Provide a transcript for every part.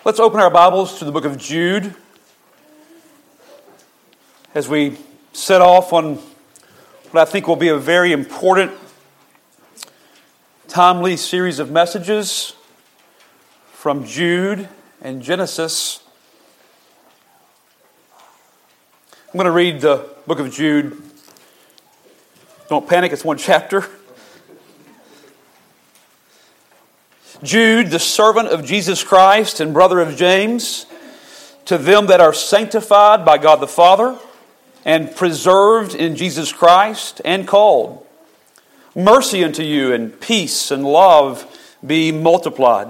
Let's open our Bibles to the book of Jude as we set off on what I think will be a very important, timely series of messages from Jude and Genesis. I'm going to read the book of Jude. Don't panic, it's one chapter. Jude, the servant of Jesus Christ and brother of James, to them that are sanctified by God the Father and preserved in Jesus Christ and called, mercy unto you and peace and love be multiplied.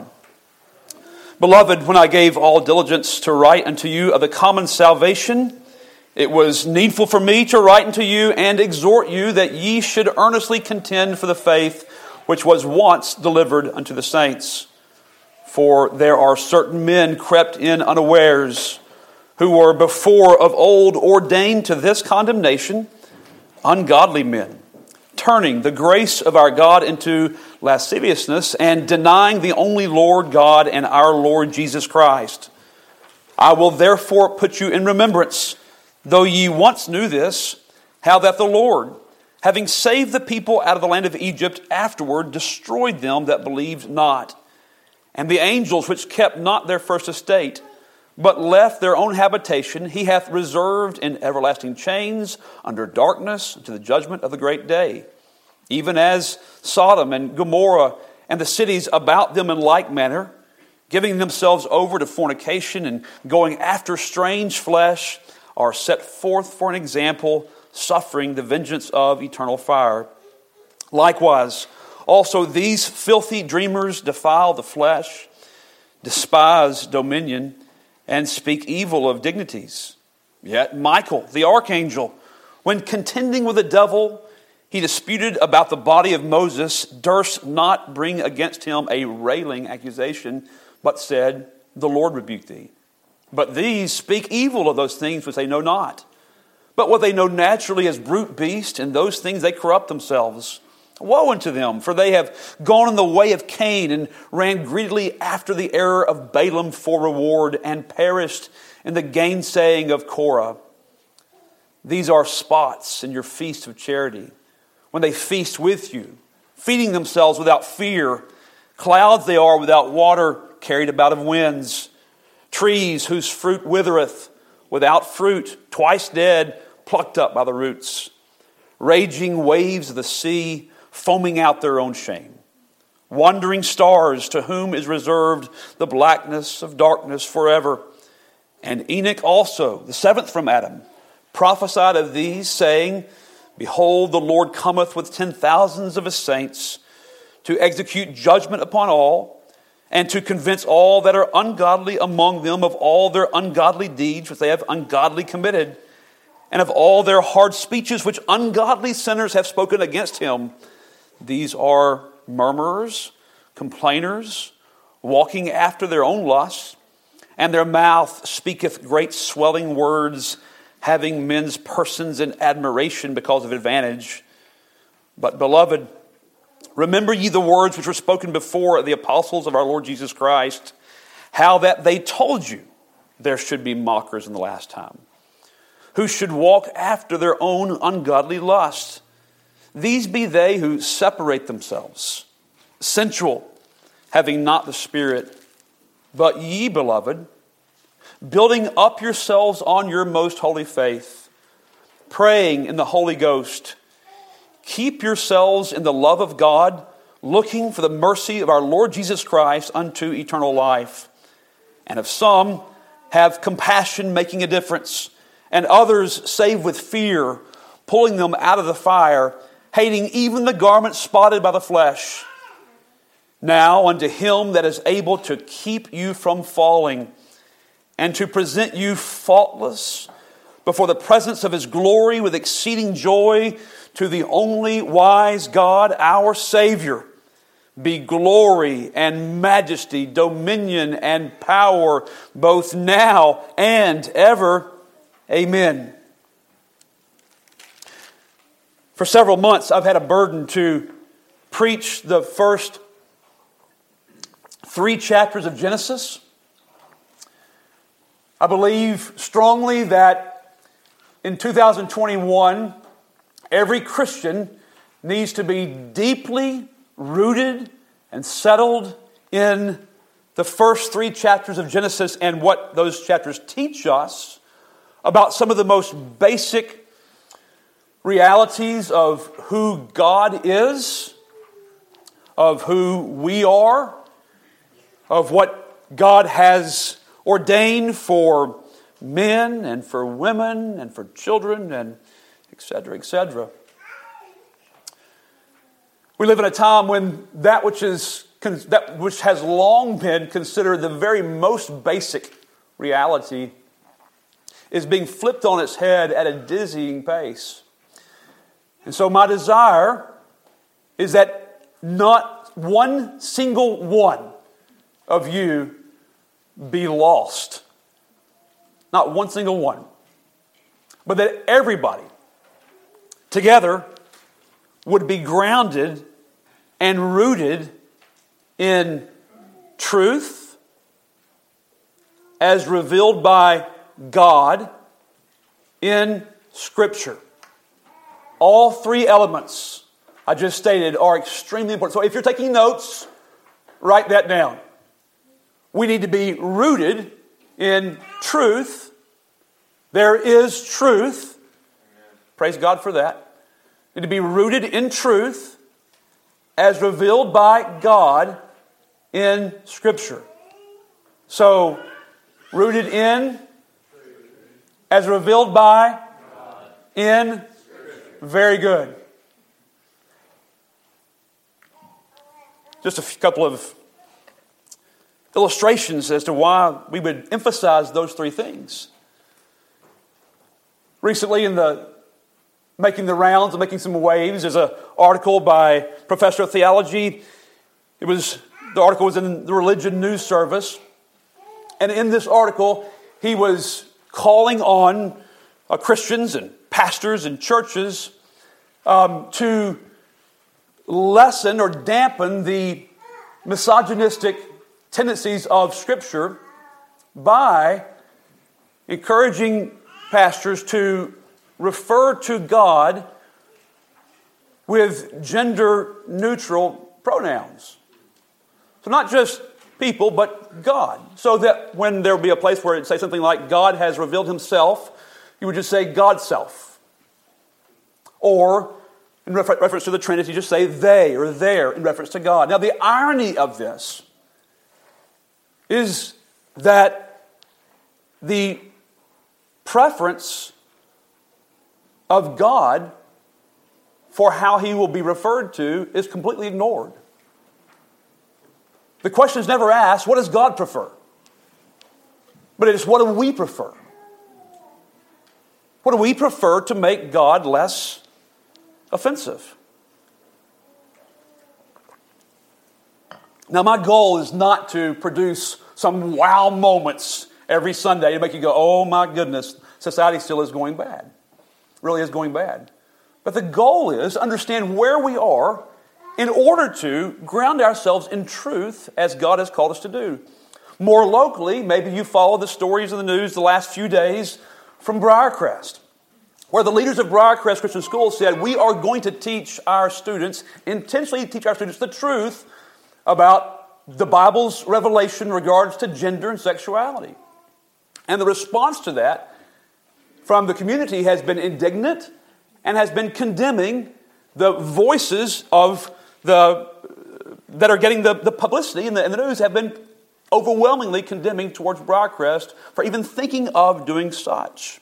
Beloved, when I gave all diligence to write unto you of the common salvation, it was needful for me to write unto you and exhort you that ye should earnestly contend for the faith which was once delivered unto the saints. For there are certain men crept in unawares, who were before of old ordained to this condemnation, ungodly men, turning the grace of our God into lasciviousness, and denying the only Lord God and our Lord Jesus Christ. I will therefore put you in remembrance, though ye once knew this, how that the Lord, having saved the people out of the land of Egypt, afterward destroyed them that believed not. And the angels which kept not their first estate, but left their own habitation, he hath reserved in everlasting chains under darkness to the judgment of the great day. Even as Sodom and Gomorrah and the cities about them in like manner, giving themselves over to fornication and going after strange flesh, are set forth for an example, suffering the vengeance of eternal fire. Likewise, also these filthy dreamers defile the flesh, despise dominion, and speak evil of dignities. Yet Michael, the archangel, when contending with the devil, he disputed about the body of Moses, durst not bring against him a railing accusation, but said, The Lord rebuke thee. But these speak evil of those things which they know not. But what they know naturally as brute beasts, in those things they corrupt themselves. Woe unto them, for they have gone in the way of Cain, and ran greedily after the error of Balaam for reward, and perished in the gainsaying of Korah. These are spots in your feast of charity, when they feast with you, feeding themselves without fear. Clouds they are without water, carried about of winds. Trees whose fruit withereth, without fruit, twice dead, plucked up by the roots. Raging waves of the sea, foaming out their own shame. Wandering stars, to whom is reserved the blackness of darkness forever. And Enoch also, the seventh from Adam, prophesied of these, saying, Behold, the Lord cometh with 10,000s of his saints, to execute judgment upon all, and to convince all that are ungodly among them of all their ungodly deeds which they have ungodly committed, and of all their hard speeches which ungodly sinners have spoken against him. These are murmurers, complainers, walking after their own lusts, and their mouth speaketh great swelling words, having men's persons in admiration because of advantage. But, beloved, remember ye the words which were spoken before of the apostles of our Lord Jesus Christ, how that they told you there should be mockers in the last time, who should walk after their own ungodly lusts. These be they who separate themselves, sensual, having not the Spirit. But ye, beloved, building up yourselves on your most holy faith, praying in the Holy Ghost, keep yourselves in the love of God, looking for the mercy of our Lord Jesus Christ unto eternal life. And of some, have compassion, making a difference, and others save with fear, pulling them out of the fire, hating even the garment spotted by the flesh. Now unto him that is able to keep you from falling, and to present you faultless before the presence of his glory with exceeding joy, to the only wise God, our Savior, be glory and majesty, dominion and power, both now and ever. Amen. For several months, I've had a burden to preach the first 3 chapters of Genesis. I believe strongly that in 2021, every Christian needs to be deeply rooted and settled in the first 3 chapters of Genesis and what those chapters teach us about some of the most basic realities of who God is, of who we are, of what God has ordained for men and for women and for children and etc., etc. We live in a time when that which has long been considered the very most basic reality is being flipped on its head at a dizzying pace. And so my desire is that not one single one of you be lost. Not one single one. But that everybody together would be grounded and rooted in truth as revealed by God in Scripture. All 3 elements I just stated are extremely important. So if you're taking notes, write that down. We need to be rooted in truth. There is truth. Praise God for that. We need to be rooted in truth as revealed by God in Scripture. So, rooted in, as revealed by, in, very good. Just a couple of illustrations as to why we would emphasize those 3 things. Recently in the making the rounds and making some waves, there's an article by professor of theology. The article was in the Religion News Service. And in this article, he was calling on Christians and pastors and churches to lessen or dampen the misogynistic tendencies of Scripture by encouraging pastors to refer to God with gender-neutral pronouns. So not just people, but God. So that when there would be a place where it would say something like, God has revealed Himself, you would just say, God's self. Or, in reference to the Trinity, just say they or their in reference to God. Now, the irony of this is that the preference of God for how He will be referred to is completely ignored. The question is never asked, what does God prefer? But it is, what do we prefer? What do we prefer to make God less offensive? Now, my goal is not to produce some wow moments every Sunday to make you go, oh my goodness, society still is going bad. Really is going bad. But the goal is to understand where we are in order to ground ourselves in truth as God has called us to do. More locally, maybe you follow the stories in the news the last few days from Briarcrest, where the leaders of Briarcrest Christian School said, we are going to intentionally teach our students the truth about the Bible's revelation in regards to gender and sexuality. And the response to that from the community has been indignant and has been condemning the voices of that are getting the publicity in the news have been overwhelmingly condemning towards Briarcrest for even thinking of doing such.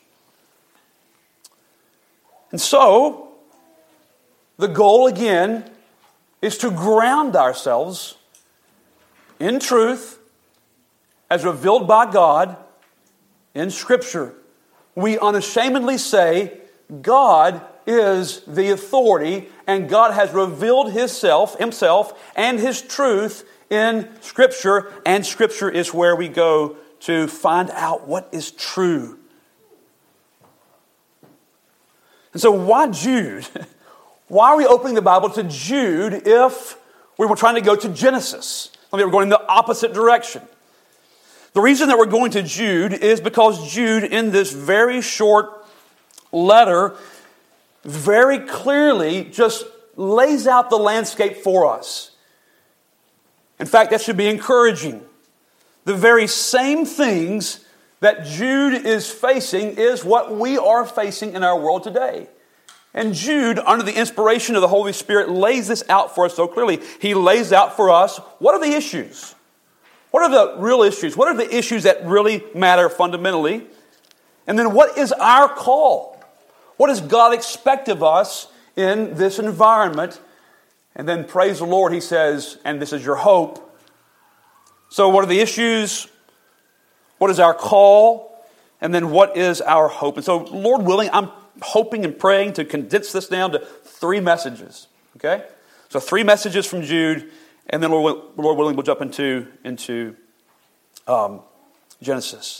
And so, the goal again is to ground ourselves in truth as revealed by God in Scripture. We unashamedly say God is the authority and God has revealed Himself and His truth in Scripture, and Scripture is where we go to find out what is true. And so why Jude? Why are we opening the Bible to Jude if we were trying to go to Genesis? I mean, we're going in the opposite direction. The reason that we're going to Jude is because Jude, in this very short letter, very clearly just lays out the landscape for us. In fact, that should be encouraging. The very same things that Jude is facing is what we are facing in our world today. And Jude, under the inspiration of the Holy Spirit, lays this out for us so clearly. He lays out for us, what are the issues? What are the real issues? What are the issues that really matter fundamentally? And then what is our call? What does God expect of us in this environment? And then, praise the Lord, he says, and this is your hope. So what are the issues? What is our call? And then what is our hope? And so, Lord willing, I'm hoping and praying to condense this down to 3 messages. Okay? So 3 messages from Jude, and then Lord willing, we'll jump into Genesis.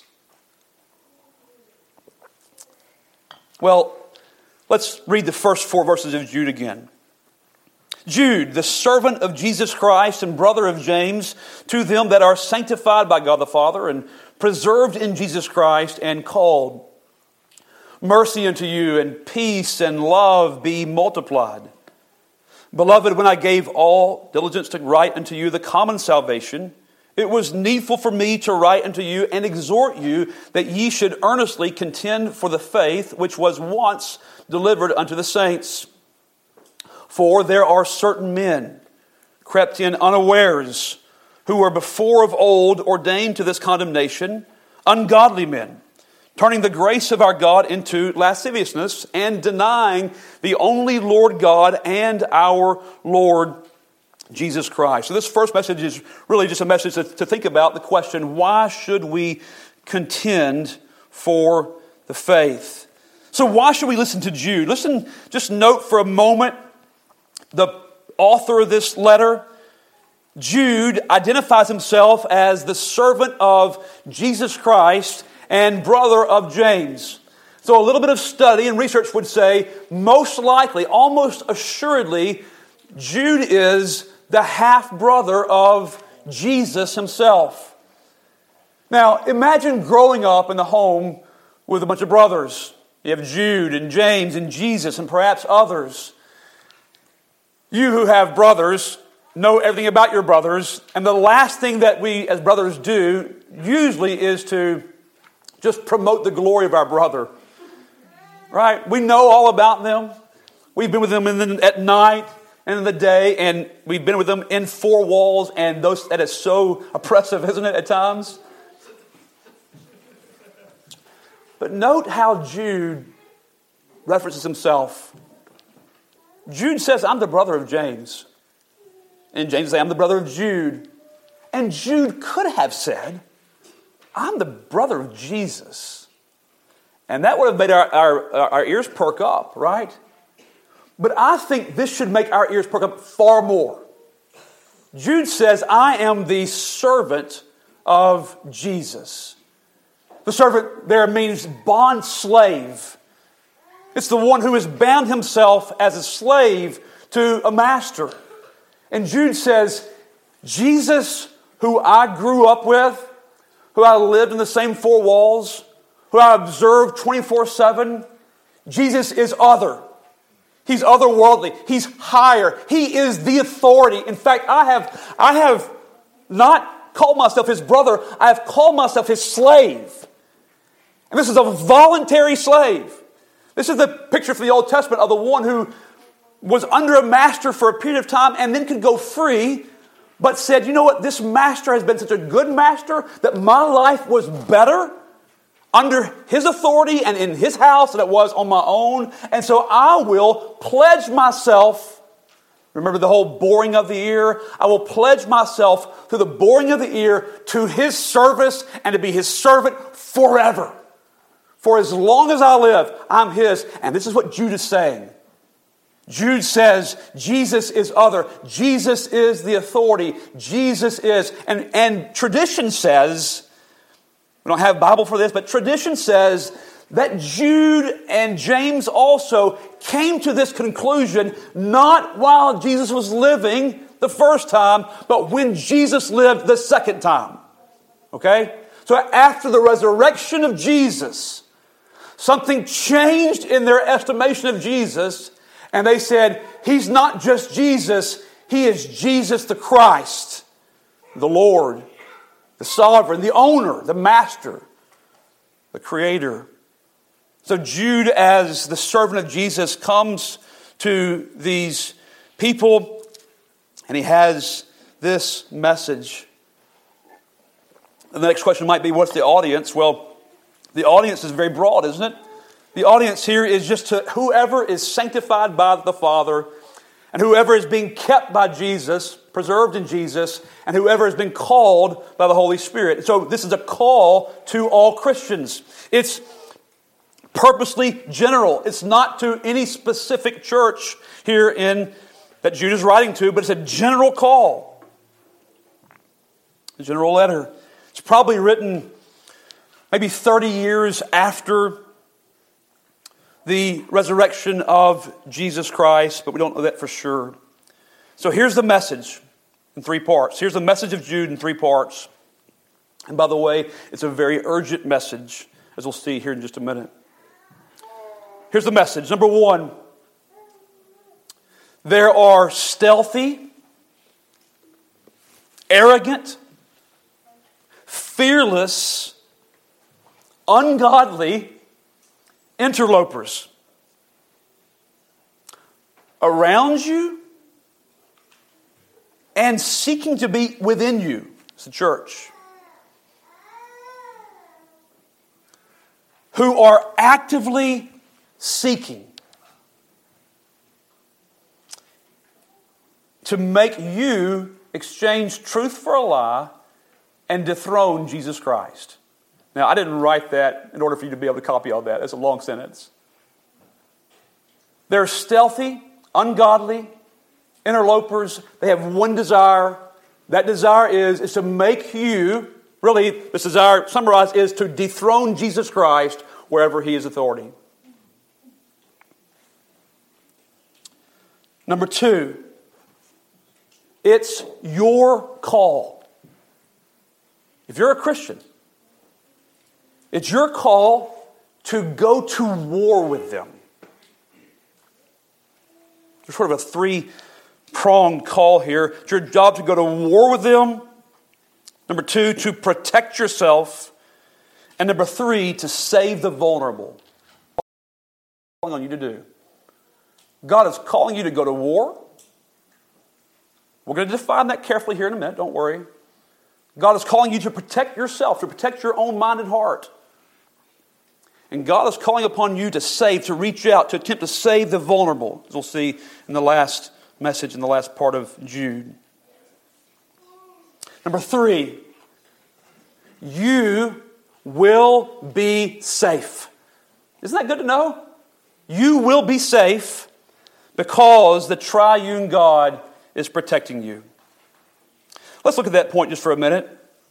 Well, let's read the first 4 verses of Jude again. Jude, the servant of Jesus Christ and brother of James, to them that are sanctified by God the Father and preserved in Jesus Christ and called. Mercy unto you and peace and love be multiplied. Beloved, when I gave all diligence to write unto you the common salvation, it was needful for me to write unto you and exhort you that ye should earnestly contend for the faith which was once delivered unto the saints. For there are certain men crept in unawares, who were before of old ordained to this condemnation, ungodly men, turning the grace of our God into lasciviousness, and denying the only Lord God and our Lord Jesus Christ. So this first message is really just a message to think about the question, why should we contend for the faith? So why should we listen to Jude? Listen, just note for a moment, the author of this letter, Jude, identifies himself as the servant of Jesus Christ and brother of James. So a little bit of study and research would say, most likely, almost assuredly, Jude is the half-brother of Jesus himself. Now, imagine growing up in the home with a bunch of brothers. You have Jude and James and Jesus and perhaps others. You who have brothers know everything about your brothers, and the last thing that we as brothers do usually is to just promote the glory of our brother. Right? We know all about them. We've been with them at night and in the day, and we've been with them in 4 walls, and that is so oppressive, isn't it, at times? But note how Jude references himself. Jude says, I'm the brother of James. And James says, I'm the brother of Jude. And Jude could have said, I'm the brother of Jesus. And that would have made our ears perk up, right? But I think this should make our ears perk up far more. Jude says, I am the servant of Jesus. The servant there means bond slave. It's the one who has bound himself as a slave to a master. And Jude says, Jesus, who I grew up with, who I lived in the same 4 walls, who I observed 24/7, Jesus is other. He's otherworldly. He's higher. He is the authority. In fact, I have not called myself his brother. I have called myself his slave. And this is a voluntary slave. This is the picture from the Old Testament of the one who was under a master for a period of time and then could go free, but said, you know what, this master has been such a good master that my life was better under his authority and in his house than it was on my own. And so I will pledge myself, remember the whole boring of the ear? I will pledge myself through the boring of the ear to his service and to be his servant forever. For as long as I live, I'm his. And this is what Jude is saying. Jude says, Jesus is other. Jesus is the authority. Jesus is, and tradition says, we don't have a Bible for this, but tradition says that Jude and James also came to this conclusion not while Jesus was living the first time, but when Jesus lived the second time. Okay? So after the resurrection of Jesus, something changed in their estimation of Jesus, and they said, He's not just Jesus, He is Jesus the Christ, the Lord, the sovereign, the owner, the master, the creator. So Jude, as the servant of Jesus, comes to these people, and he has this message. And the next question might be, what's the audience? Well, the audience is very broad, isn't it? The audience here is just to whoever is sanctified by the Father, and whoever is being kept by Jesus, preserved in Jesus, and whoever has been called by the Holy Spirit. So this is a call to all Christians. It's purposely general. It's not to any specific church here that Jude is writing to, but it's a general call. A general letter. It's probably written maybe 30 years after the resurrection of Jesus Christ, but we don't know that for sure. So here's the message in 3 parts. Here's the message of Jude in 3 parts. And by the way, it's a very urgent message, as we'll see here in just a minute. Here's the message. Number 1, there are stealthy, arrogant, fearless, ungodly interlopers around you and seeking to be within you. It's the church. Who are actively seeking to make you exchange truth for a lie and dethrone Jesus Christ. Now, I didn't write that in order for you to be able to copy all that. It's a long sentence. They're stealthy, ungodly, interlopers. They have one desire. That desire is to make you, really, this desire, summarized, is to dethrone Jesus Christ wherever He is authority. Number 2, it's your call. If you're a Christian, it's your call to go to war with them. There's sort of a 3-pronged call here. It's your job to go to war with them. Number 2, to protect yourself. And number 3, to save the vulnerable. What's calling on you to do? God is calling you to go to war. We're going to define that carefully here in a minute, don't worry. God is calling you to protect yourself, to protect your own mind and heart. And God is calling upon you to save, to reach out, to attempt to save the vulnerable, as we'll see in the last message, in the last part of Jude. Number 3, you will be safe. Isn't that good to know? You will be safe because the triune God is protecting you. Let's look at that point just for a minute.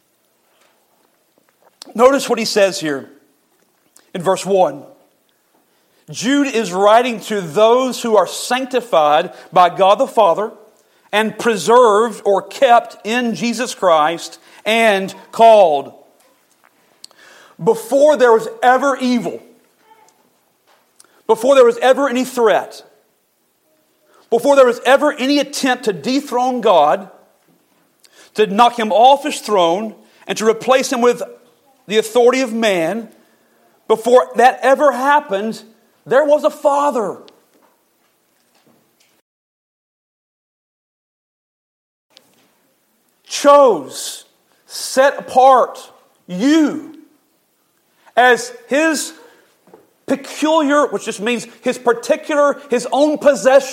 Notice what he says here in verse 1. Jude is writing to those who are sanctified by God the Father and preserved or kept in Jesus Christ and called. Before there was ever evil, before there was ever any threat, before there was ever any attempt to dethrone God, to knock Him off His throne, and to replace Him with the authority of man, before that ever happened, there was a Father. Chose, set apart you as His peculiar, which just means His particular, His own possession,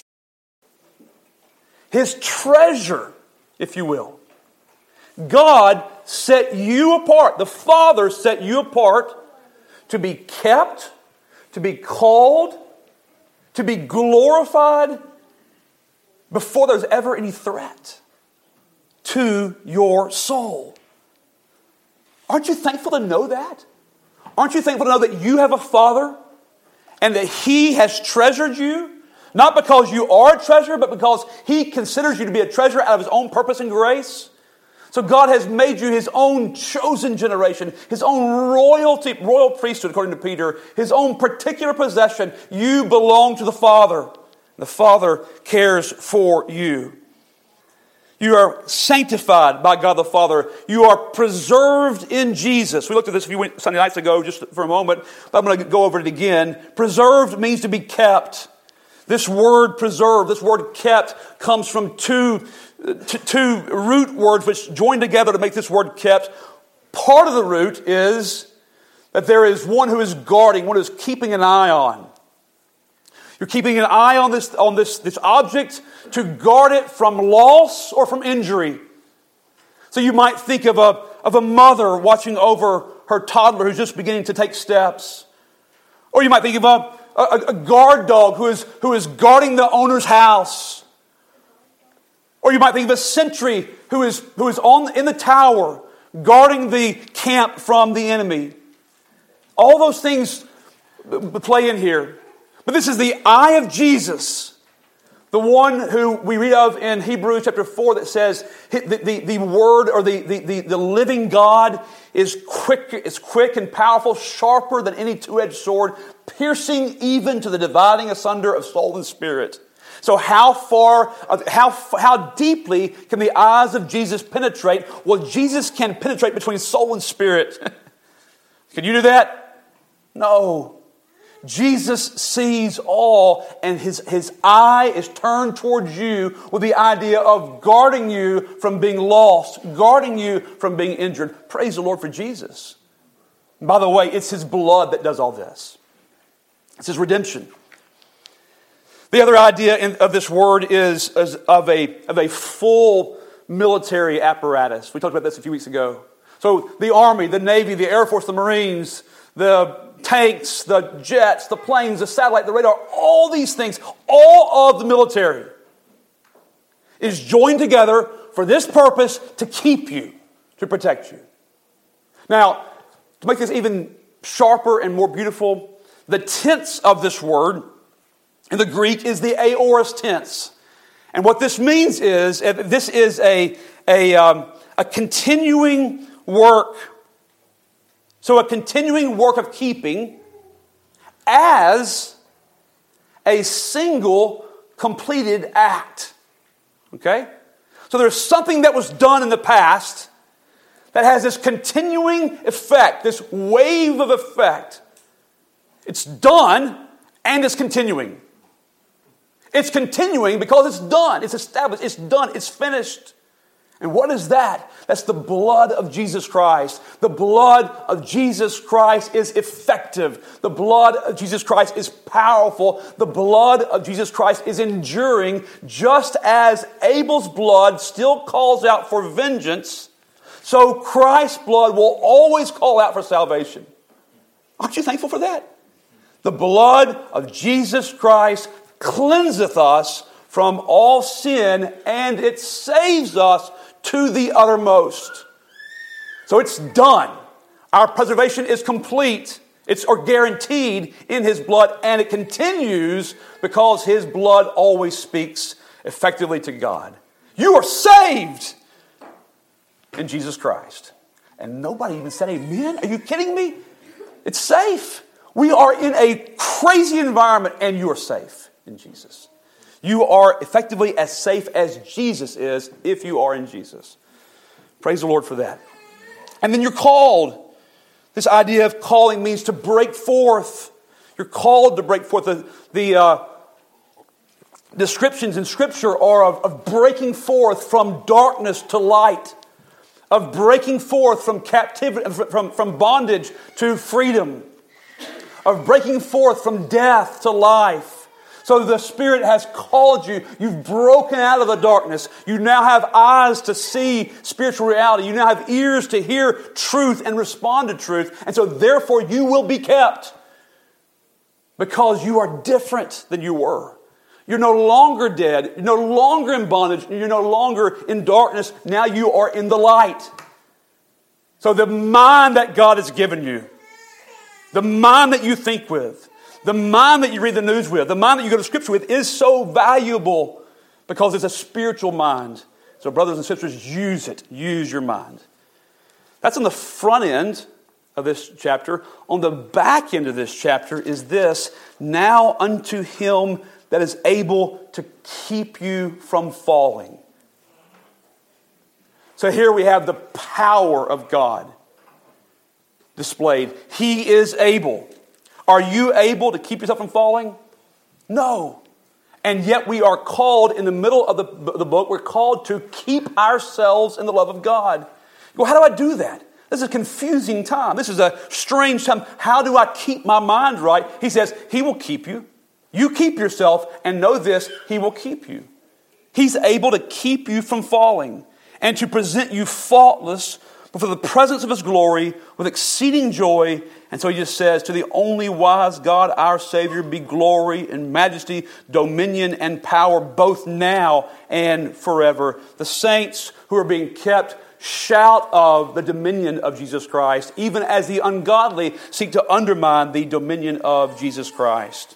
His treasure, if you will. God set you apart. The Father set you apart to be kept, to be called, to be glorified before there's ever any threat to your soul. Aren't you thankful to know that? Aren't you thankful to know that you have a Father and that He has treasured you? Not because you are a treasure, but because He considers you to be a treasure out of His own purpose and grace. So God has made you His own chosen generation, His own royal priesthood, according to Peter, His own particular possession. You belong to the Father. The Father cares for you. You are sanctified by God the Father. You are preserved in Jesus. We looked at this a few Sunday nights ago just for a moment, but I'm going to go over it again. Preserved means to be kept. This word preserved, this word kept, comes from two root words which join together to make this word kept. Part of the root is that there is one who is guarding, one who is keeping an eye on. You're keeping an eye on this object to guard it from loss or from injury. So you might think of a mother watching over her toddler who's just beginning to take steps. Or you might think of a guard dog who is guarding the owner's house. Or you might think of a sentry who is in the tower guarding the camp from the enemy. All those things play in here. But this is the eye of Jesus, the one who we read of in Hebrews chapter 4 that says the word or the living God is quick and powerful, sharper than any two-edged sword, piercing even to the dividing asunder of soul and spirit. So how deeply can the eyes of Jesus penetrate? Well, Jesus can penetrate between soul and spirit. Can you do that? No. Jesus sees all, and his eye is turned towards you with the idea of guarding you from being lost, guarding you from being injured. Praise the Lord for Jesus. And by the way, it's His blood that does all this. It's His redemption. The other idea of this word is of a full military apparatus. We talked about this a few weeks ago. So the Army, the Navy, the Air Force, the Marines, the tanks, the jets, the planes, the satellite, the radar, all these things, all of the military is joined together for this purpose to keep you, to protect you. Now, to make this even sharper and more beautiful, the tense of this word in the Greek is the aorist tense. And what this means is, this is a continuing work. So a continuing work of keeping as a single completed act. Okay? So there's something that was done in the past that has this continuing effect, this wave of effect. It's done and it's continuing. It's continuing because it's done, it's established, it's done, it's finished. And what is that? That's the blood of Jesus Christ. The blood of Jesus Christ is effective. The blood of Jesus Christ is powerful. The blood of Jesus Christ is enduring. Just as Abel's blood still calls out for vengeance, so Christ's blood will always call out for salvation. Aren't you thankful for that? The blood of Jesus Christ cleanseth us from all sin, and it saves us to the uttermost. So it's done. Our preservation is complete. It's guaranteed in His blood, and it continues because His blood always speaks effectively to God. You are saved in Jesus Christ. And nobody even said amen. Are you kidding me? It's safe. We are in a crazy environment, and you are safe in Jesus. You are effectively as safe as Jesus is if you are in Jesus. Praise the Lord for that. And then you're called. This idea of calling means to break forth. You're called to break forth. The descriptions in Scripture are of breaking forth from darkness to light, of breaking forth from captivity, from bondage to freedom, of breaking forth from death to life. So the Spirit has called you. You've broken out of the darkness. You now have eyes to see spiritual reality. You now have ears to hear truth and respond to truth. And so therefore you will be kept because you are different than you were. You're no longer dead. You're no longer in bondage. You're no longer in darkness. Now you are in the light. So the mind that God has given you, the mind that you think with, the mind that you read the news with, the mind that you go to Scripture with is so valuable because it's a spiritual mind. So brothers and sisters, use it. Use your mind. That's on the front end of this chapter. On the back end of this chapter is this: now unto him that is able to keep you from falling. So here we have the power of God displayed. He is able. Are you able to keep yourself from falling? No. And yet we are called, in the middle of the book, we're called to keep ourselves in the love of God. Well, how do I do that? This is a confusing time. This is a strange time. How do I keep my mind right? He says, He will keep you. You keep yourself, and know this, He will keep you. He's able to keep you from falling and to present you faultless before the presence of His glory with exceeding joy. And so He just says, to the only wise God, our Savior, be glory and majesty, dominion and power, both now and forever. The saints who are being kept shout of the dominion of Jesus Christ, even as the ungodly seek to undermine the dominion of Jesus Christ.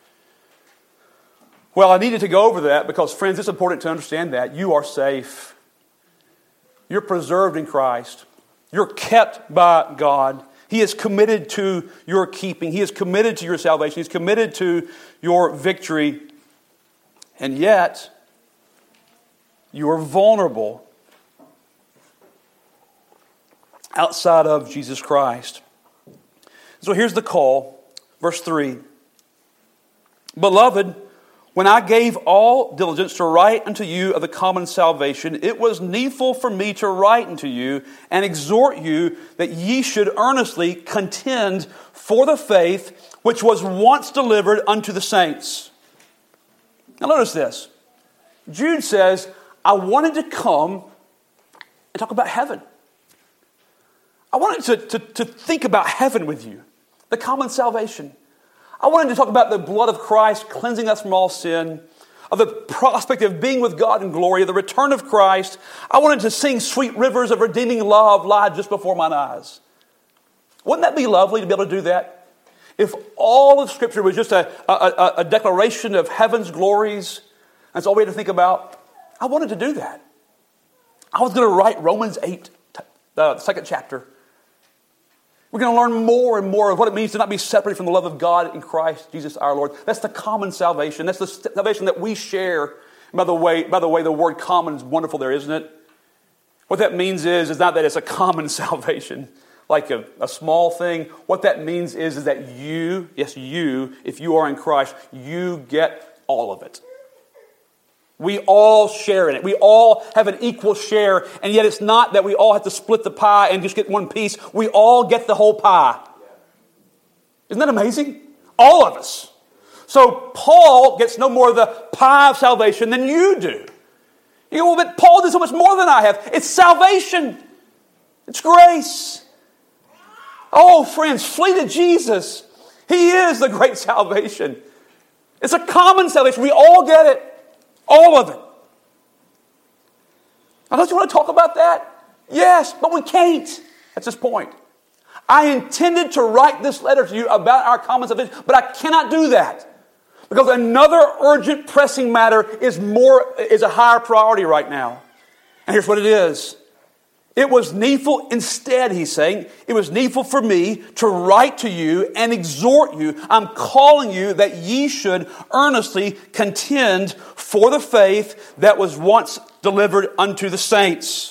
Well, I needed to go over that because, friends, it's important to understand that you are safe. You're preserved in Christ. You're kept by God. He is committed to your keeping. He is committed to your salvation. He's committed to your victory. And yet, you are vulnerable outside of Jesus Christ. So here's the call. Verse 3. Beloved, when I gave all diligence to write unto you of the common salvation, it was needful for me to write unto you and exhort you that ye should earnestly contend for the faith which was once delivered unto the saints. Now notice this. Jude says, I wanted to come and talk about heaven. I wanted to think about heaven with you, the common salvation. I wanted to talk about the blood of Christ cleansing us from all sin, of the prospect of being with God in glory, of the return of Christ. I wanted to sing sweet rivers of redeeming love lie just before mine eyes. Wouldn't that be lovely to be able to do that? If all of Scripture was just a declaration of heaven's glories, that's all we had to think about. I wanted to do that. I was going to write Romans 8, the second chapter. We're going to learn more and more of what it means to not be separated from the love of God in Christ Jesus our Lord. That's the common salvation. That's the salvation that we share. And by the way, the word common is wonderful there, isn't it? What that means is not that it's a common salvation, like a small thing. What that means is that you, yes, you, if you are in Christ, you get all of it. We all share in it. We all have an equal share. And yet it's not that we all have to split the pie and just get one piece. We all get the whole pie. Isn't that amazing? All of us. So Paul gets no more of the pie of salvation than you do. You go, well, but Paul did so much more than I have. It's salvation. It's grace. Oh, friends, flee to Jesus. He is the great salvation. It's a common salvation. We all get it. All of it. Now, don't you want to talk about that? Yes, but we can't. That's his point. I intended to write this letter to you about our common salvation, but I cannot do that. Because another urgent, pressing matter is a higher priority right now. And here's what it is. It was needful instead, he's saying, it was needful for me to write to you and exhort you. I'm calling you that ye should earnestly contend for the faith that was once delivered unto the saints.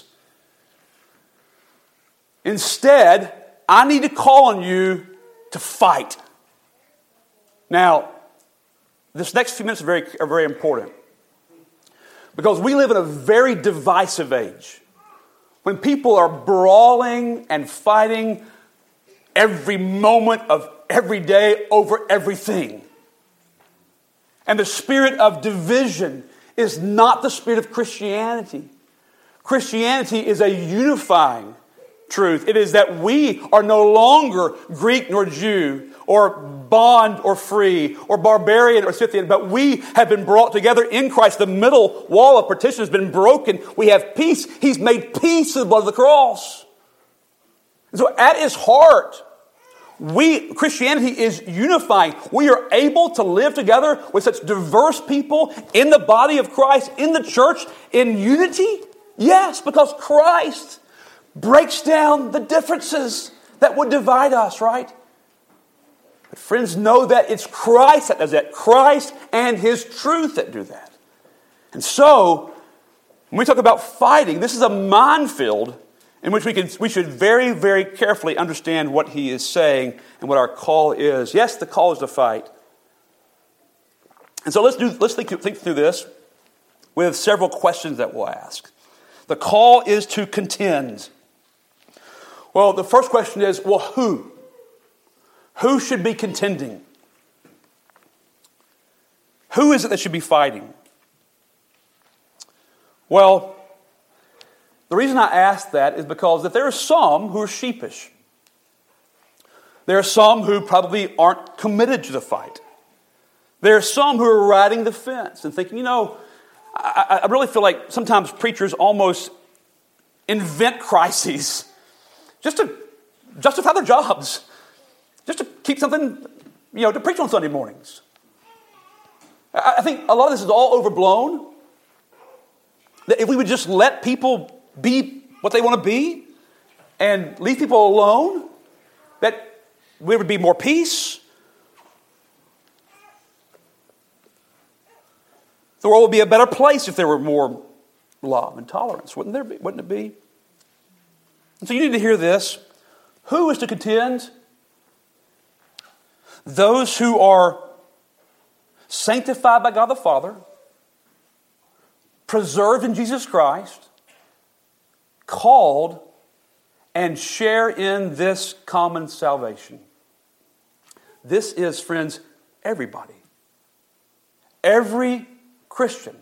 Instead, I need to call on you to fight. Now, this next few minutes are very important. Because we live in a very divisive age. When people are brawling and fighting every moment of every day over everything. And the spirit of division is not the spirit of Christianity. Christianity is a unifying truth. It is that we are no longer Greek nor Jew, or bond or free, or barbarian or Scythian, but we have been brought together in Christ. The middle wall of partition has been broken. We have peace. He's made peace through the blood of the cross. And so at its heart, Christianity is unifying. We are able to live together with such diverse people in the body of Christ, in the church, in unity. Yes, because Christ breaks down the differences that would divide us, right? But friends, know that it's Christ that does that. Christ and His truth that do that. And so, when we talk about fighting, this is a minefield in which we should very, very carefully understand what He is saying and what our call is. Yes, the call is to fight. And so let's think through this with several questions that we'll ask. The call is to contend. Well, the first question is, well, who? Who should be contending? Who is it that should be fighting? Well, the reason I ask that is because that there are some who are sheepish. There are some who probably aren't committed to the fight. There are some who are riding the fence and thinking, I really feel like sometimes preachers almost invent crises just to justify their jobs, just to keep something, to preach on Sunday mornings. I think a lot of this is all overblown. That if we would just let people be what they want to be and leave people alone, that there would be more peace. The world would be a better place if there were more love and tolerance, wouldn't it be? And so you need to hear this. Who is to contend? Those who are sanctified by God the Father, preserved in Jesus Christ, called, and share in this common salvation. This is, friends, everybody. Every Christian.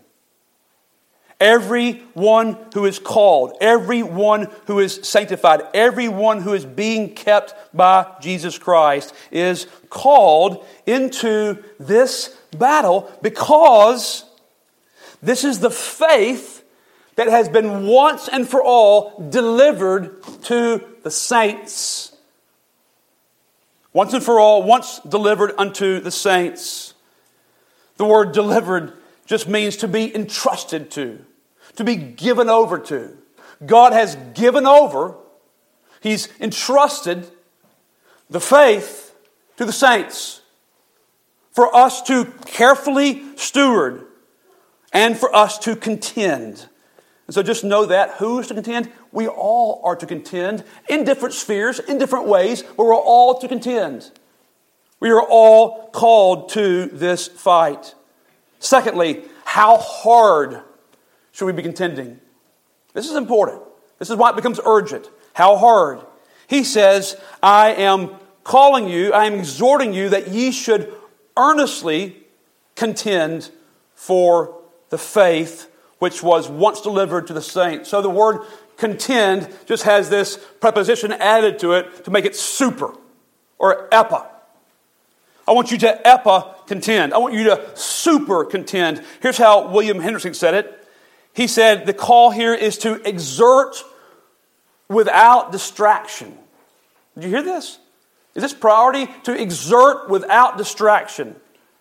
Everyone who is called, everyone who is sanctified, everyone who is being kept by Jesus Christ is called into this battle because this is the faith that has been once and for all delivered to the saints. Once and for all, once delivered unto the saints. The word delivered just means to be entrusted to be given over to. God has given over, He's entrusted the faith to the saints for us to carefully steward and for us to contend. And so just know that. Who is to contend? We all are to contend in different spheres, in different ways, but we're all to contend. We are all called to this fight. Secondly, how hard should we be contending? This is important. This is why it becomes urgent. How hard? He says, I am calling you, I am exhorting you that ye should earnestly contend for the faith which was once delivered to the saints. So the word contend just has this preposition added to it to make it super or epa. I want you to epa contend. I want you to super contend. Here's how William Hendriksen said it. He said the call here is to exert without distraction. Did you hear this? Is this priority? To exert without distraction.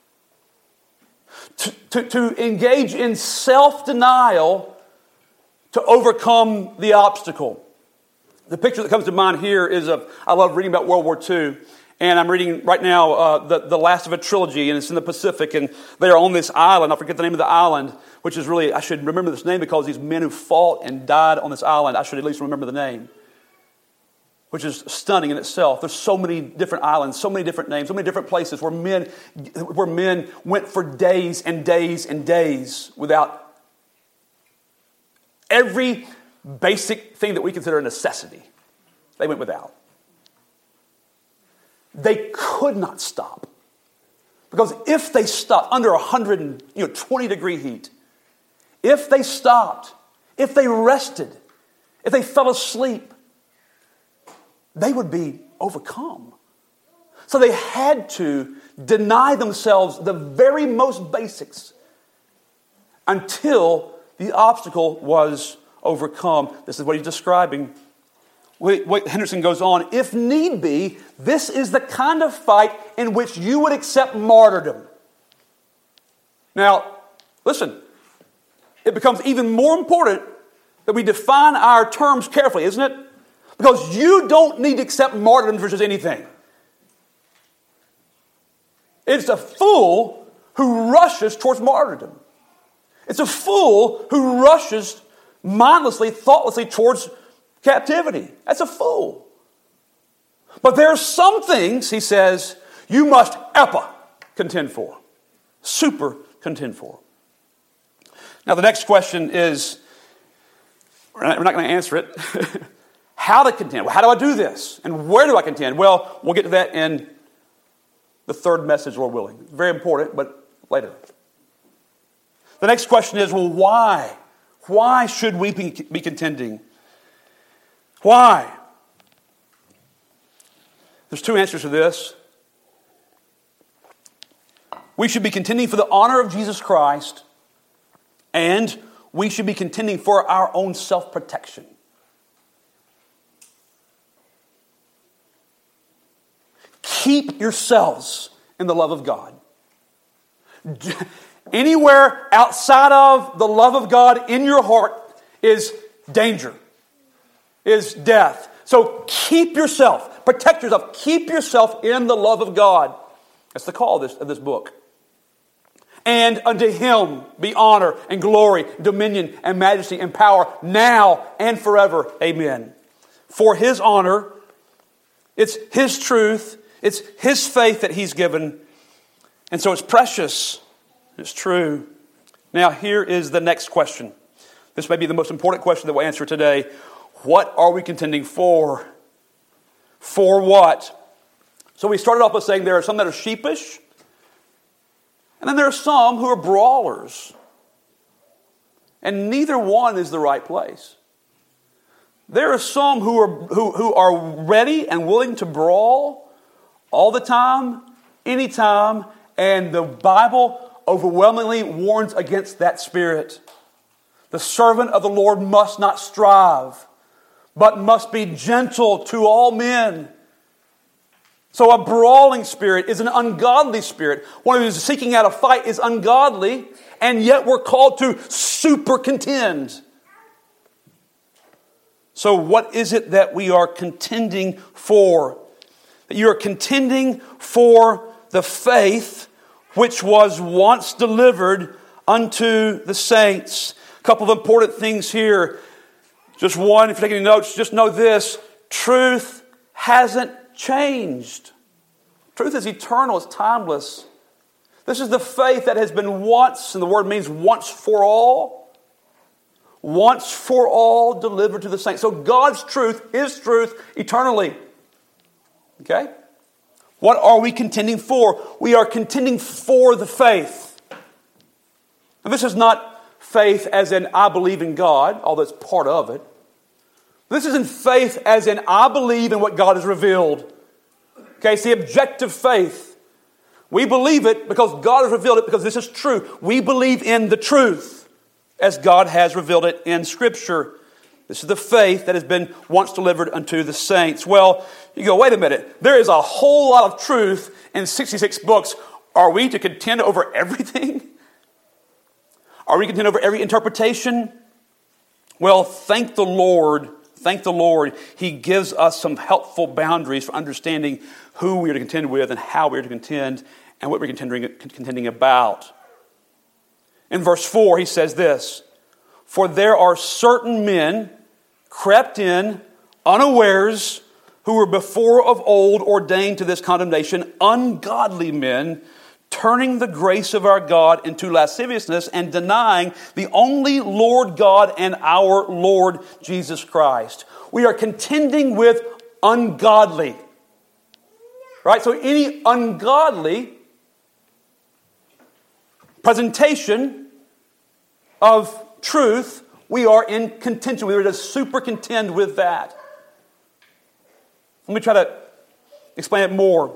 To engage in self-denial to overcome the obstacle. The picture that comes to mind here is I love reading about World War II. And I'm reading right now the last of a trilogy, and it's in the Pacific, and they are on this island. I forget the name of the island, which is really, I should remember this name because these men who fought and died on this island, I should at least remember the name, which is stunning in itself. There's so many different islands, so many different names, so many different places where men went for days and days and days without every basic thing that we consider a necessity. They went without. They could not stop. Because if they stopped under 120 degree heat, if they stopped, if they rested, if they fell asleep, they would be overcome. So they had to deny themselves the very most basics until the obstacle was overcome. This is what he's describing. Henderson goes on, if need be, this is the kind of fight in which you would accept martyrdom. Now, listen, it becomes even more important that we define our terms carefully, isn't it? Because you don't need to accept martyrdom for just anything. It's a fool who rushes towards martyrdom. It's a fool who rushes mindlessly, thoughtlessly towards captivity. That's a fool. But there are some things, he says, you must contend for. Super contend for. Now the next question is, we're not going to answer it. How to contend? How do I do this? And where do I contend? Well, we'll get to that in the third message, Lord willing. Very important, but later. The next question is, well, why? Why should we be contending? Why? There's two answers to this. We should be contending for the honor of Jesus Christ, and we should be contending for our own self-protection. Keep yourselves in the love of God. Anywhere outside of the love of God in your heart is danger, is death. So keep yourself, protect yourself, keep yourself in the love of God. That's the call of this book. And unto Him be honor and glory, dominion and majesty and power now and forever. Amen. For His honor, it's His truth, it's His faith that He's given. And so it's precious. It's true. Now here is the next question. This may be the most important question that we'll answer today. What are we contending for? For what? So we started off by saying there are some that are sheepish, and then there are some who are brawlers. And neither one is the right place. There are some who are ready and willing to brawl all the time, anytime, and the Bible overwhelmingly warns against that spirit. The servant of the Lord must not strive, but must be gentle to all men. So a brawling spirit is an ungodly spirit. One who is seeking out a fight is ungodly, and yet we're called to super contend. So what is it that we are contending for? That you are contending for the faith which was once delivered unto the saints. A couple of important things here. Just one, if you're taking notes, just know this. Truth hasn't changed. Truth is eternal, it's timeless. This is the faith that has been once, and the word means once for all delivered to the saints. So God's truth is truth eternally. Okay? What are we contending for? We are contending for the faith. Now, this is not faith as in I believe in God, although it's part of it. This isn't faith as in I believe in what God has revealed. Okay, it's the objective faith. We believe it because God has revealed it because this is true. We believe in the truth as God has revealed it in Scripture. This is the faith that has been once delivered unto the saints. Well, you go, wait a minute. There is a whole lot of truth in 66 books. Are we to contend over everything? Are we to contend over every interpretation? Well, thank the Lord. Thank the Lord. He gives us some helpful boundaries for understanding who we are to contend with and how we are to contend and what we're contending about. In verse 4, he says this, for there are certain men crept in unawares who were before of old ordained to this condemnation, ungodly men, turning the grace of our God into lasciviousness and denying the only Lord God and our Lord Jesus Christ. We are contending with ungodly. Right? So any ungodly presentation of truth, we are in contention. We are to super contend with that. Let me try to explain it more.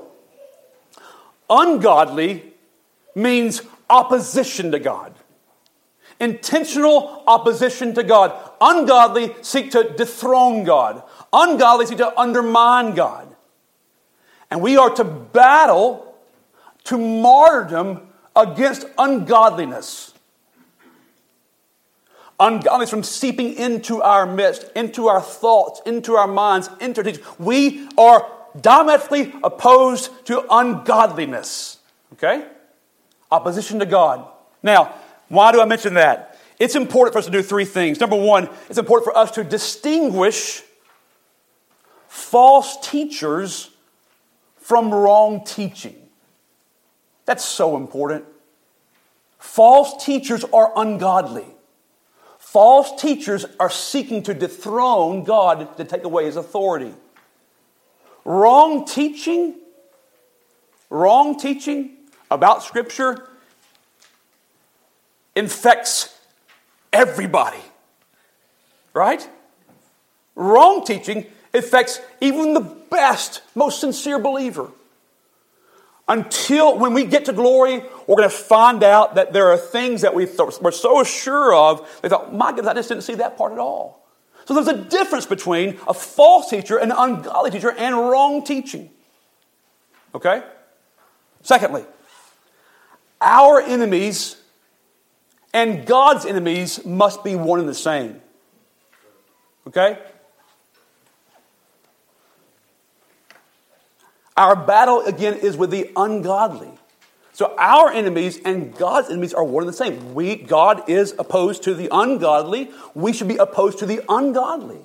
Ungodly means opposition to God. Intentional opposition to God. Ungodly seek to dethrone God. Ungodly seek to undermine God. And we are to battle to martyrdom against ungodliness. Ungodliness from seeping into our midst, into our thoughts, into our minds, into our teaching. We are diametrically opposed to ungodliness. Okay? Opposition to God. Now, why do I mention that? It's important for us to do three things. Number one, it's important for us to distinguish false teachers from wrong teaching. That's so important. False teachers are ungodly. False teachers are seeking to dethrone God, to take away His authority. Wrong teaching about Scripture infects everybody. Right? Wrong teaching affects even the best, most sincere believer. Until when we get to glory, we're going to find out that there are things that we're so sure of, they thought, my goodness, I just didn't see that part at all. So there's a difference between a false teacher and an ungodly teacher and wrong teaching. Okay? Secondly, our enemies and God's enemies must be one and the same. Okay? Our battle, again, is with the ungodly. So our enemies and God's enemies are one and the same. God is opposed to the ungodly. We should be opposed to the ungodly.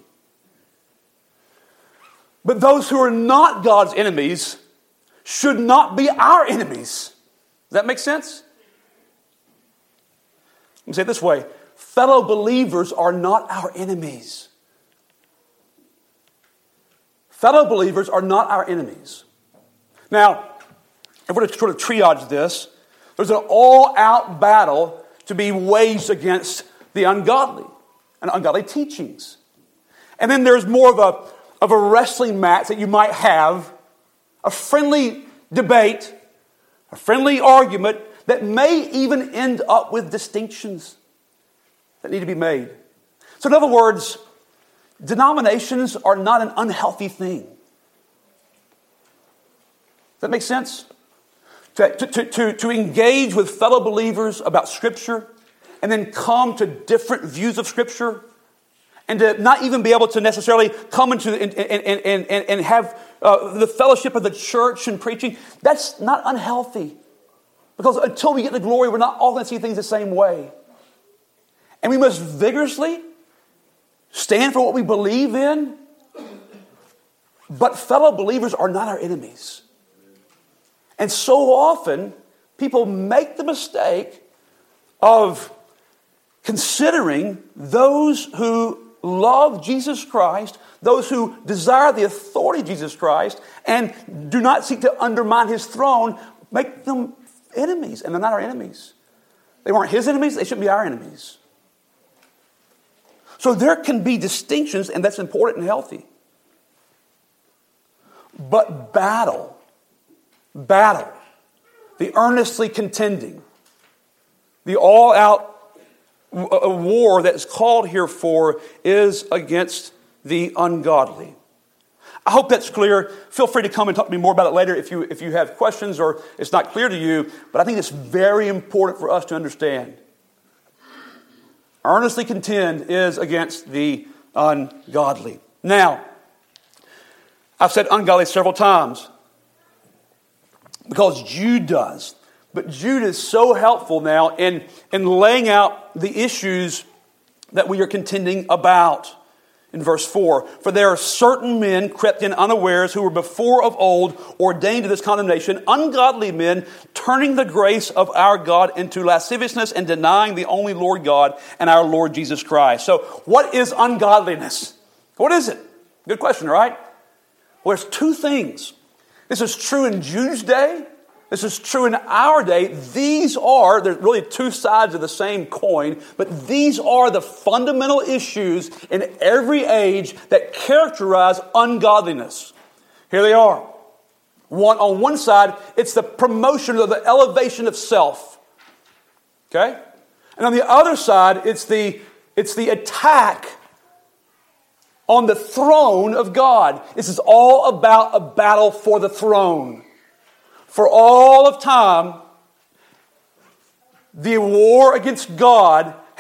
But those who are not God's enemies should not be our enemies. Does that make sense? Let me say it this way. Fellow believers are not our enemies. Fellow believers are not our enemies. Now, if we're to sort of triage this, there's an all-out battle to be waged against the ungodly and ungodly teachings. And then there's more of a wrestling match that you might have, a friendly debate, a friendly argument that may even end up with distinctions that need to be made. So in other words, denominations are not an unhealthy thing. Does that make sense? To engage with fellow believers about Scripture and then come to different views of Scripture and to not even be able to necessarily come into and have the fellowship of the church and preaching, that's not unhealthy. Because until we get to glory, we're not all going to see things the same way. And we must vigorously stand for what we believe in. But fellow believers are not our enemies. And so often, people make the mistake of considering those who love Jesus Christ, those who desire the authority of Jesus Christ, and do not seek to undermine His throne, make them enemies. And they're not our enemies. They weren't His enemies, they shouldn't be our enemies. So there can be distinctions, and that's important and healthy. But battle, the earnestly contending, the all-out war that's called here for is against the ungodly. I hope that's clear. Feel free to come and talk to me more about it later if you have questions or it's not clear to you, but I think it's very important for us to understand. Earnestly contend is against the ungodly. Now, I've said ungodly several times because Jude does. But Jude is so helpful now in laying out the issues that we are contending about. In verse 4, for there are certain men crept in unawares who were before of old ordained to this condemnation, ungodly men turning the grace of our God into lasciviousness and denying the only Lord God and our Lord Jesus Christ. So what is ungodliness? What is it? Good question, right? Well, there's two things. This is true in Jude's day. This is true in our day. There's really two sides of the same coin, but these are the fundamental issues in every age that characterize ungodliness. Here they are. On one side, it's the promotion or the elevation of self. Okay? And on the other side, it's the attack on the throne of God. This is all about a battle for the throne. For all of time, the war against God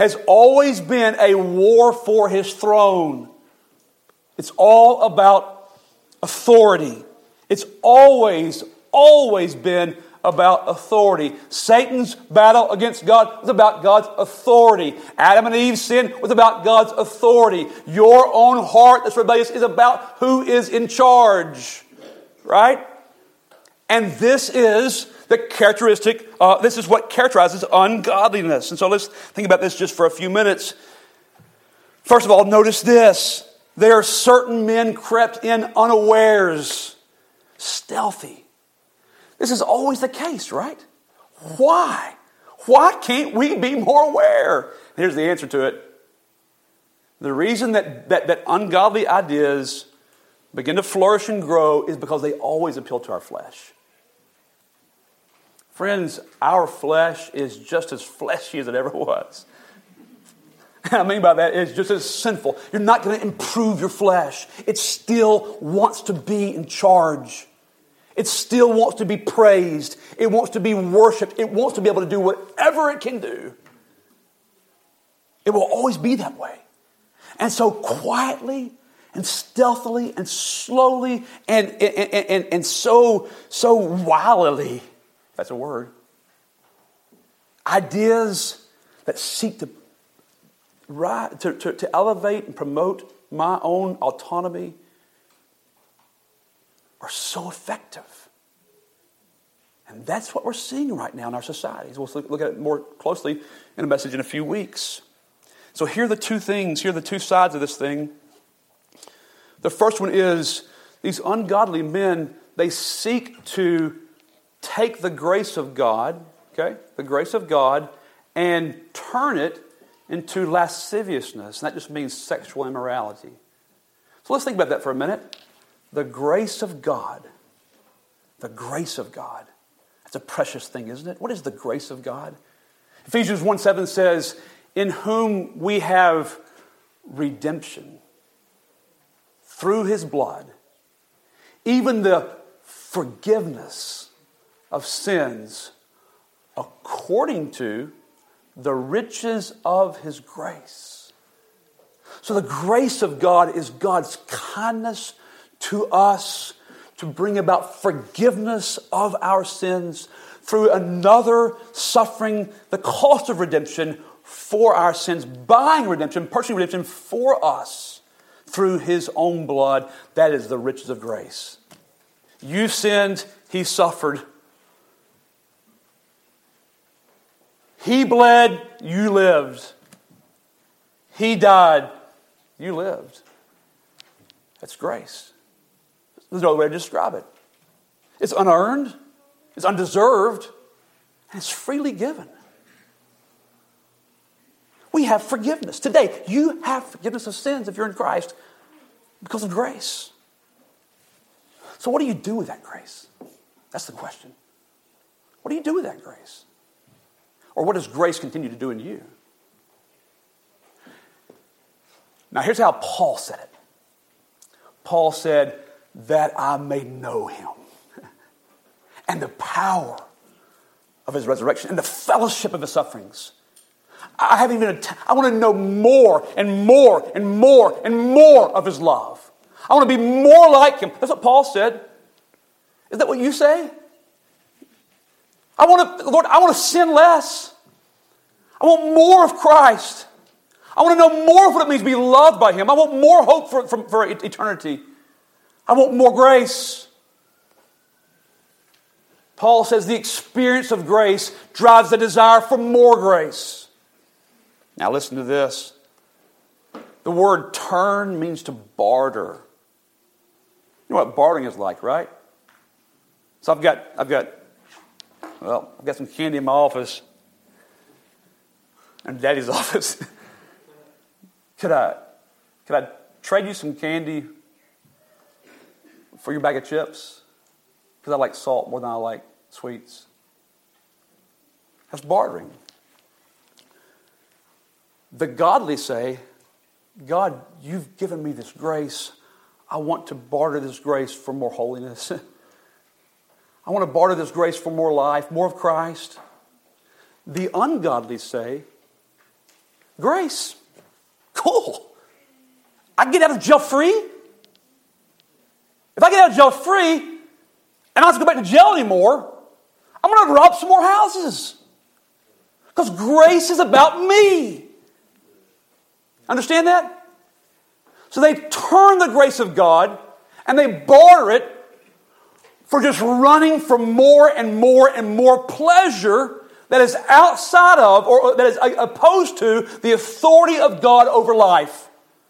has always been a war for his throne. It's all about authority. It's always been about authority. Satan's battle against God was about God's authority. Adam and Eve's sin was about God's authority. Your own heart that's rebellious is about who is in charge. Right? And this is the characteristic, this is what characterizes ungodliness. And so let's think about this just for a few minutes. First of all, notice this. There are certain men crept in unawares, stealthy. This is always the case, right? Why? Why can't we be more aware? Here's the answer to it. The reason that ungodly ideas begin to flourish and grow is because they always appeal to our flesh. Friends, our flesh is just as fleshy as it ever was. And I mean by that, it's just as sinful. You're not going to improve your flesh. It still wants to be in charge. It still wants to be praised. It wants to be worshipped. It wants to be able to do whatever it can do. It will always be that way. And so quietly and stealthily and slowly and so wildly, if that's a word, ideas that seek to elevate and promote my own autonomy are so effective. And that's what we're seeing right now in our societies. We'll look at it more closely in a message in a few weeks. So here are the two things, here are the two sides of this thing. The first one is these ungodly men, they seek to take the grace of God, okay, the grace of God, and turn it into lasciviousness. And that just means sexual immorality. So let's think about that for a minute. The grace of God. The grace of God. That's a precious thing, isn't it? What is the grace of God? Ephesians 1:7 says, in whom we have redemption through his blood, even the forgiveness of sins according to the riches of his grace. So the grace of God is God's kindness to us to bring about forgiveness of our sins through another suffering the cost of redemption for our sins, buying redemption, purchasing redemption for us through his own blood. That is the riches of grace. You sinned, he suffered. He bled, you lived. He died, you lived. That's grace. There's no other way to describe it. It's unearned, it's undeserved, and it's freely given. We have forgiveness. Today, you have forgiveness of sins if you're in Christ because of grace. So what do you do with that grace? That's the question. What do you do with that grace? Or what does grace continue to do in you? Now here's how Paul said it. Paul said, that I may know him and the power of his resurrection and the fellowship of his sufferings. I want to know more and more and more and more of his love. I want to be more like him. That's what Paul said. Is that what you say? Lord, I want to sin less. I want more of Christ. I want to know more of what it means to be loved by him. I want more hope for eternity. I want more grace. Paul says the experience of grace drives the desire for more grace. Now listen to this. The word turn means to barter. You know what bartering is like, right? So I've got some candy in my office. And Daddy's office. Could I trade you some candy for your bag of chips? Because I like salt more than I like sweets. That's bartering. The godly say, God, you've given me this grace. I want to barter this grace for more holiness. I want to barter this grace for more life, more of Christ. The ungodly say, Grace. Cool. I get out of jail free. If I get out of jail free and I don't have to go back to jail anymore, I'm going to rob some more houses. Because grace is about me. Understand that? So they turn the grace of God and they barter it for just running from more and more and more pleasure that is outside of, or that is opposed to, the authority of God over life.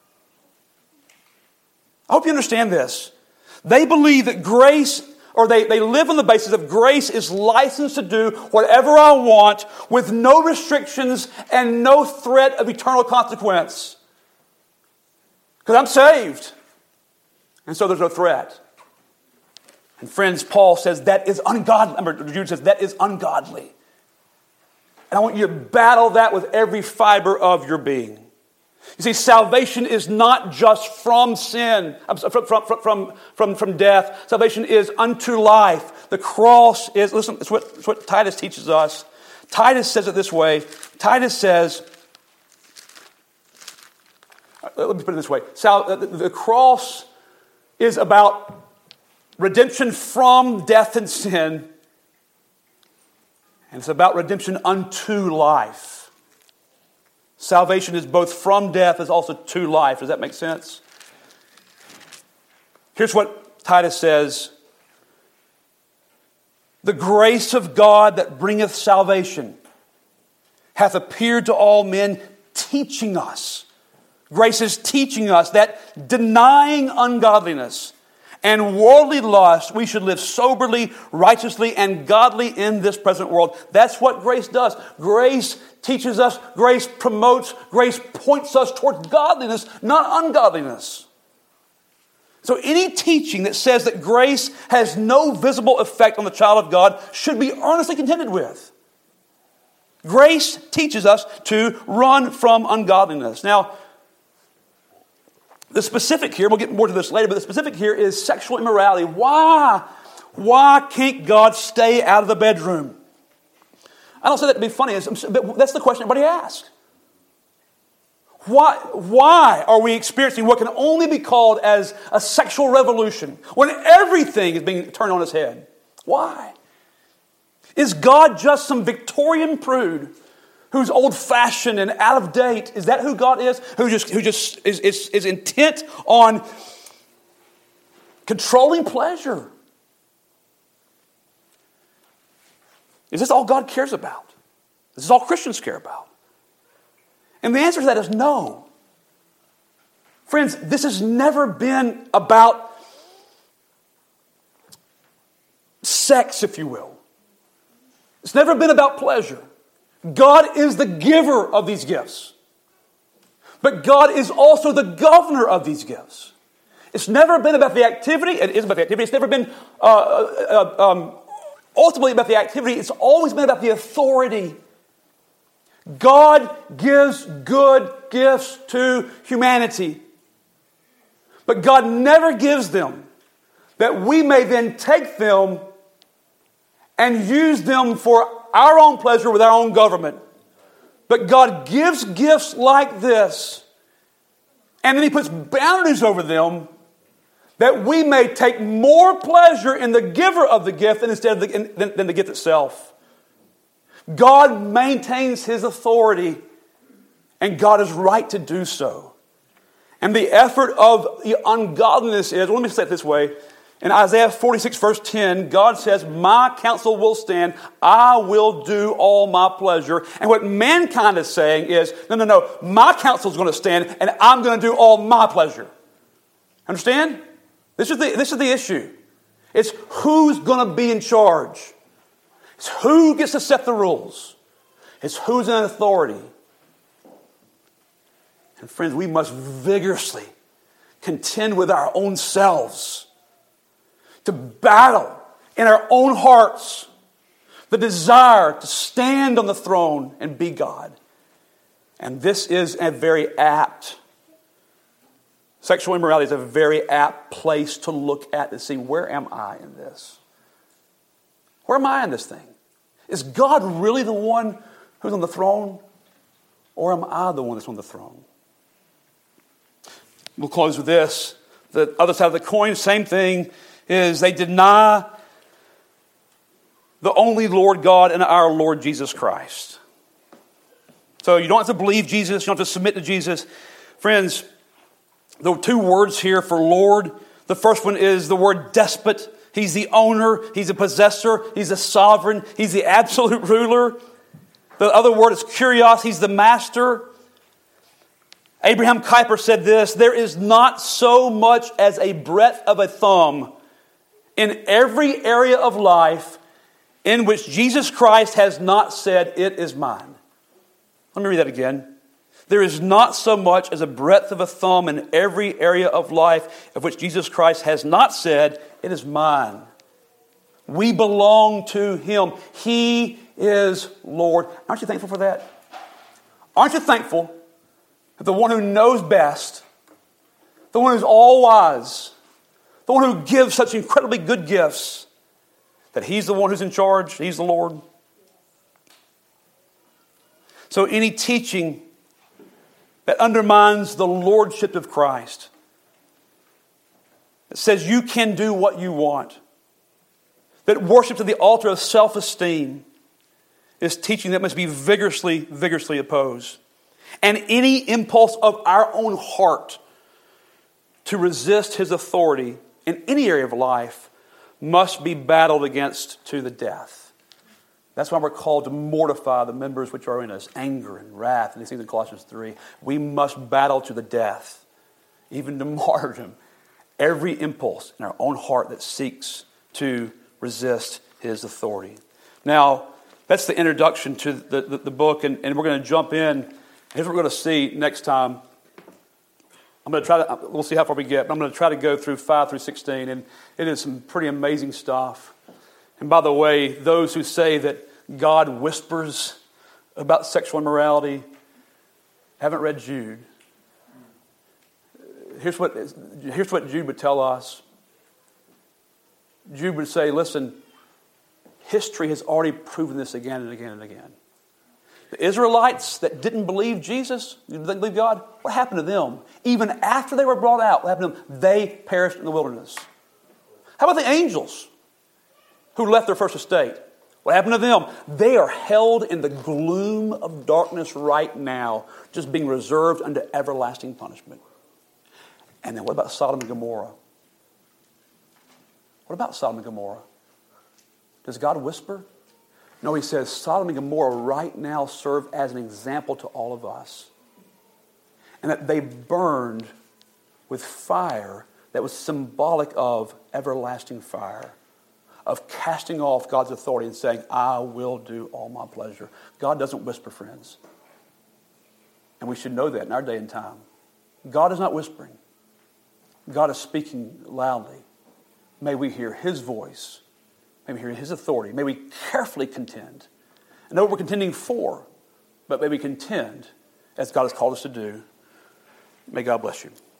I hope you understand this. They believe that grace, or they live on the basis of grace is licensed to do whatever I want with no restrictions and no threat of eternal consequence. Because I'm saved. And so there's no threat. And friends, Paul says that is ungodly. Jude says that is ungodly. And I want you to battle that with every fiber of your being. You see, salvation is not just from sin, from death. Salvation is unto life. The cross is, listen, it's what Titus teaches us. Titus says it this way. Titus says, let me put it this way. The cross is about redemption from death and sin. And it's about redemption unto life. Salvation is both from death as also to life. Does that make sense? Here's what Titus says. The grace of God that bringeth salvation hath appeared to all men, teaching us. Grace is teaching us that denying ungodliness and worldly lust, we should live soberly, righteously, and godly in this present world. That's what grace does. Grace teaches us, grace promotes, grace points us towards godliness, not ungodliness. So any teaching that says that grace has no visible effect on the child of God should be earnestly contended with. Grace teaches us to run from ungodliness. Now, the specific here, we'll get more to this later, but the specific here is sexual immorality. Why? Why can't God stay out of the bedroom? I don't say that to be funny, but that's the question everybody asks. Why are we experiencing what can only be called as a sexual revolution when everything is being turned on its head? Why? Is God just some Victorian prude who's old-fashioned and out of date? Is that who God is? Who just is intent on controlling pleasure? Is this all God cares about? Is this all Christians care about? And the answer to that is no. Friends, this has never been about sex, if you will. It's never been about pleasure. God is the giver of these gifts. But God is also the governor of these gifts. It's never been about the activity. It is about the activity. It's never been ultimately about the activity. It's always been about the authority. God gives good gifts to humanity. But God never gives them that we may then take them and use them for our own pleasure with our own government. But God gives gifts like this, and then He puts boundaries over them that we may take more pleasure in the giver of the gift than the gift itself. God maintains His authority, and God is right to do so. And the effort of the ungodliness is, well, let me say it this way. In Isaiah 46 verse 10, God says, my counsel will stand, I will do all my pleasure. And what mankind is saying is, no, my counsel is going to stand and I'm going to do all my pleasure. Understand? This is the issue. It's who's going to be in charge. It's who gets to set the rules. It's who's in authority. And friends, we must vigorously contend with our own selves to battle in our own hearts the desire to stand on the throne and be God. And this is a very apt, sexual immorality is a very apt place to look at and see, where am I in this? Where am I in this thing? Is God really the one who's on the throne? Or am I the one that's on the throne? We'll close with this. The other side of the coin, same thing, is they deny the only Lord God and our Lord Jesus Christ. So you don't have to believe Jesus. You don't have to submit to Jesus. Friends, the two words here for Lord, the first one is the word despot. He's the owner. He's a possessor. He's a sovereign. He's the absolute ruler. The other word is kurios. He's the master. Abraham Kuyper said this, there is not so much as a breadth of a thumb in every area of life in which Jesus Christ has not said, it is mine. Let me read that again. There is not so much as a breadth of a thumb in every area of life of which Jesus Christ has not said, it is mine. We belong to Him. He is Lord. Aren't you thankful for that? Aren't you thankful that the one who knows best, the one who's all wise, the one who gives such incredibly good gifts, that He's the one who's in charge, He's the Lord? So any teaching that undermines the lordship of Christ, that says you can do what you want, that worships at the altar of self-esteem, is teaching that must be vigorously opposed. And any impulse of our own heart to resist His authority in any area of life must be battled against to the death. That's why we're called to mortify the members which are in us, anger and wrath, and these things in Colossians 3. We must battle to the death, even to martyrdom, every impulse in our own heart that seeks to resist His authority. Now, that's the introduction to the book, and we're going to jump in. Here's what we're going to see next time. We'll see how far we get, but I'm going to try to go through 5 through 16, and it is some pretty amazing stuff. And by the way, those who say that God whispers about sexual immorality haven't read Jude. Here's what Jude would tell us. Jude would say, listen, history has already proven this again and again and again. The Israelites that didn't believe Jesus, didn't believe God, what happened to them? Even after they were brought out, what happened to them? They perished in the wilderness. How about the angels who left their first estate? What happened to them? They are held in the gloom of darkness right now, just being reserved unto everlasting punishment. And then what about Sodom and Gomorrah? What about Sodom and Gomorrah? Does God whisper? No, He says Sodom and Gomorrah right now serve as an example to all of us. And that they burned with fire that was symbolic of everlasting fire, of casting off God's authority and saying, I will do all my pleasure. God doesn't whisper, friends. And we should know that in our day and time. God is not whispering. God is speaking loudly. May we hear His voice. May we hear His authority. May we carefully contend. I know what we're contending for, but may we contend as God has called us to do. May God bless you.